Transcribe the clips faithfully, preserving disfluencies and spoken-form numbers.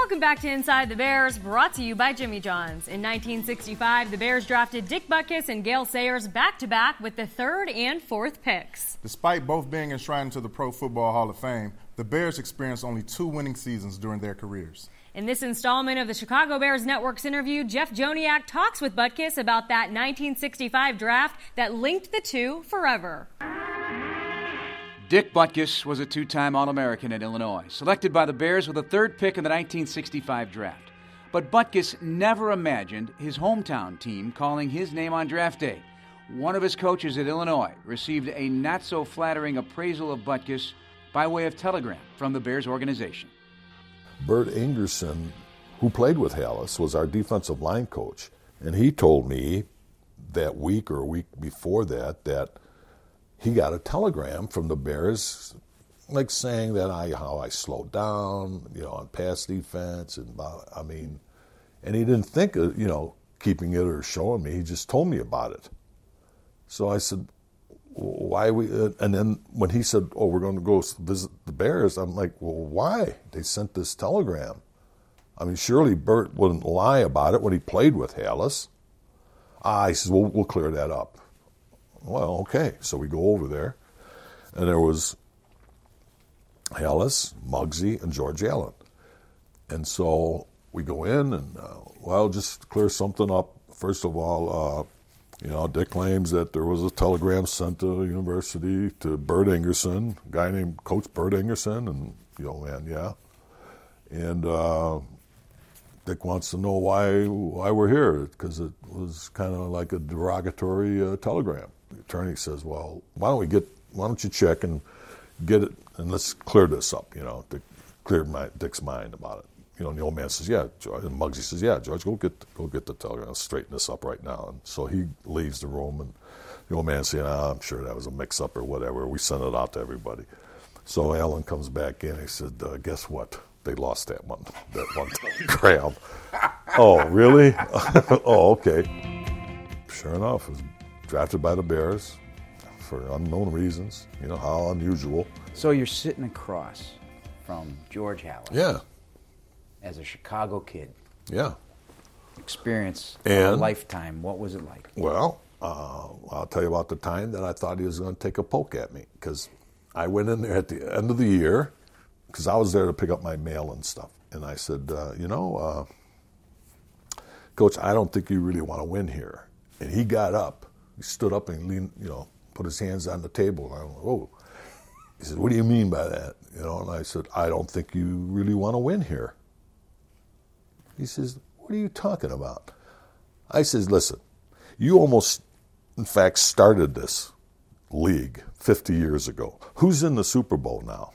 Welcome back to Inside the Bears, brought to you by Jimmy John's. In nineteen sixty-five, the Bears drafted Dick Butkus and Gale Sayers back-to-back with the third and fourth picks. Despite both being enshrined into the Pro Football Hall of Fame, the Bears experienced only two winning seasons during their careers. In this installment of the Chicago Bears Network's interview, Jeff Joniak talks with Butkus about that nineteen sixty-five draft that linked the two forever. Dick Butkus was a two-time All-American at Illinois, selected by the Bears with the third pick in the nineteen sixty-five draft. But Butkus never imagined his hometown team calling his name on draft day. One of his coaches at Illinois received a not-so-flattering appraisal of Butkus by way of telegram from the Bears organization. Bert Ingerson, who played with Halas, was our defensive line coach, and he told me that week or a week before that that he got a telegram from the Bears, like saying that I how I slowed down, you know, on pass defense, and I mean, and he didn't think of, you know, keeping it or showing me. He just told me about it. So I said, why we? Uh, and then when he said, "Oh, we're going to go visit the Bears," I'm like, "Well, why? They sent this telegram." I mean, surely Bert wouldn't lie about it when he played with Halas. Ah, he says, "Well, we'll clear that up." Well, okay. So we go over there, and there was Halas, Muggsy, and George Allen. And so we go in, and, uh, well, just clear something up. First of all, uh, you know, Dick claims that there was a telegram sent to the university to Bert Ingerson, a guy named Coach Bert Ingerson, and the old man, yeah. And uh, Dick wants to know why why we're here, because it was kind of like a derogatory uh, telegram. The attorney says, well, why don't we get, why don't you check and get it, and let's clear this up, you know, to clear my, Dick's mind about it. You know, and the old man says, yeah, George, and Muggsy says, yeah, George, go get go get the telegram, I'll straighten this up right now. And so he leaves the room, and the old man saying, ah, I'm sure that was a mix-up or whatever. We sent it out to everybody. So Alan comes back in, he said, uh, guess what? They lost that one, that one telegram. Oh, really? Oh, okay. Sure enough, it was drafted by the Bears for unknown reasons, you know, how unusual. So you're sitting across from George Halas. Yeah. As a Chicago kid. Yeah. Experience and, of a lifetime. What was it like? Well, uh, I'll tell you about the time that I thought he was going to take a poke at me, because I went in there at the end of the year, because I was there to pick up my mail and stuff. And I said, uh, you know, uh, Coach, I don't think you really want to win here. And he got up. He stood up and leaned, you know, put his hands on the table. And I went, whoa. He said, what do you mean by that? You know, and I said, I don't think you really want to win here. He says, what are you talking about? I says, listen, you almost, in fact, started this league fifty years ago. Who's in the Super Bowl now?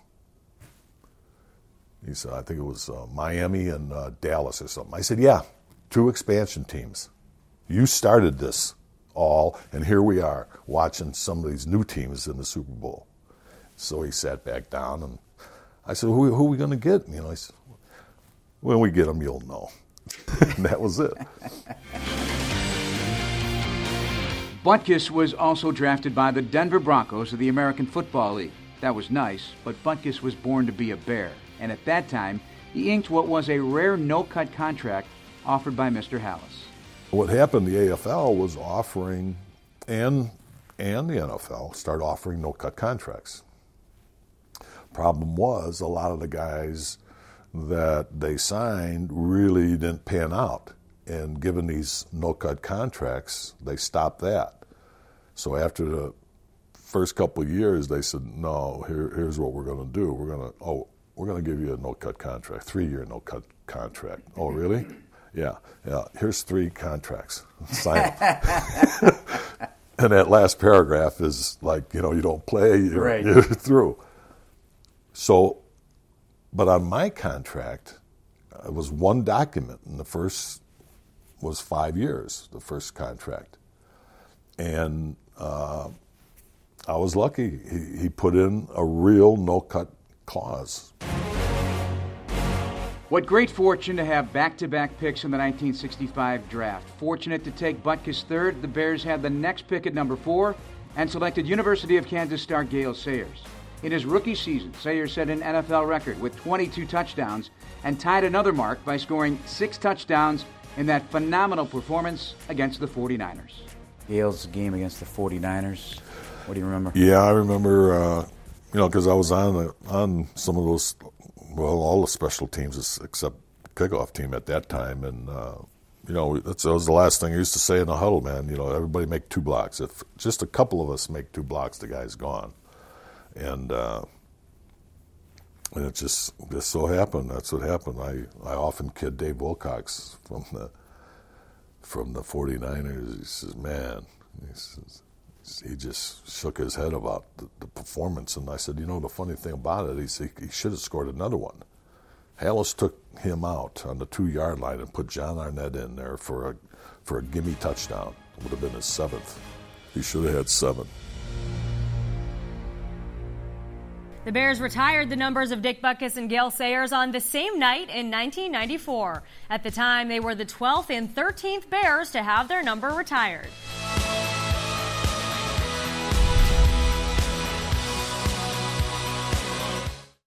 He said, I think it was uh, Miami and uh, Dallas or something. I said, yeah, two expansion teams. You started this all, and here we are watching some of these new teams in the Super Bowl. So he sat back down, and I said, who, who are we going to get? You know, I said, when we get them, you'll know. And that was it. Butkus was also drafted by the Denver Broncos of the American Football League. That was nice, but Butkus was born to be a Bear. And at that time, he inked what was a rare no-cut contract offered by Mister Halas. What happened, the A F L was offering, and, and the N F L, started offering no-cut contracts. Problem was, a lot of the guys that they signed really didn't pan out. And given these no-cut contracts, they stopped that. So after the first couple of years, they said, no, here, here's what we're going to do. We're going to, oh, we're going to give you a no-cut contract, three-year no-cut contract. Oh, really? Yeah, yeah. Here's three contracts. Sign it. And that last paragraph is like, you know, you don't play, you're, right. you're through. So, but on my contract, it was one document, and the first was five years, the first contract. And uh, I was lucky. He, he put in a real no-cut clause. What great fortune to have back-to-back picks in the nineteen sixty-five draft. Fortunate to take Butkus third, the Bears had the next pick at number four and selected University of Kansas star Gale Sayers. In his rookie season, Sayers set an N F L record with twenty-two touchdowns and tied another mark by scoring six touchdowns in that phenomenal performance against the forty-niners. Gale's game against the forty-niners. What do you remember? Yeah, I remember, uh, you know, because I was on the, on some of those, well, all the special teams except kickoff team at that time. And, uh, you know, that's, that was the last thing I used to say in the huddle, man. You know, everybody make two blocks. If just a couple of us make two blocks, the guy's gone. And uh, and it just just so happened. That's what happened. I, I often kid Dave Wilcox from the from the forty-niners. He says, man, he, says, he just shook his head about the, the performance. And I said, you know, the funny thing about it, he said he should have scored another one. Halas took him out on the two-yard line and put John Arnett in there for a for a gimme touchdown. It would have been his seventh. He should have had seven. The Bears retired the numbers of Dick Butkus and Gale Sayers on the same night in nineteen ninety-four. At the time, they were the twelfth and thirteenth Bears to have their number retired.